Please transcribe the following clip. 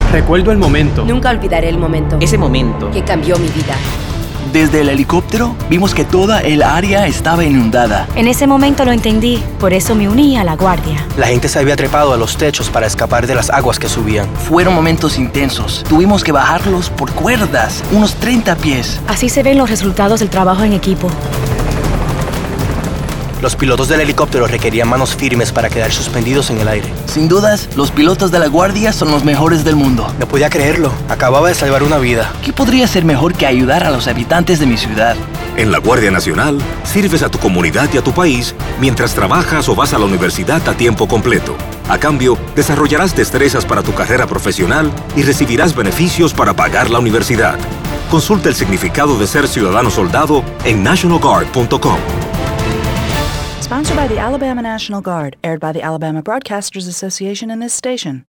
Recuerdo el momento. Nunca olvidaré el momento. Ese momento. Que cambió mi vida. Desde el helicóptero vimos que toda el área estaba inundada. En ese momento lo entendí, por eso me uní a la Guardia. La gente se había trepado a los techos para escapar de las aguas que subían. Fueron momentos intensos. Tuvimos que bajarlos por cuerdas, unos 30 pies. Así se ven los resultados del trabajo en equipo. Los pilotos del helicóptero requerían manos firmes para quedar suspendidos en el aire. Sin dudas, los pilotos de la Guardia son los mejores del mundo. No podía creerlo. Acababa de salvar una vida. ¿Qué podría ser mejor que ayudar a los habitantes de mi ciudad? En la Guardia Nacional, sirves a tu comunidad y a tu país mientras trabajas o vas a la universidad a tiempo completo. A cambio, desarrollarás destrezas para tu carrera profesional y recibirás beneficios para pagar la universidad. Consulta el significado de ser ciudadano soldado en nationalguard.com. Sponsored by the Alabama National Guard, aired by the Alabama Broadcasters Association and this station.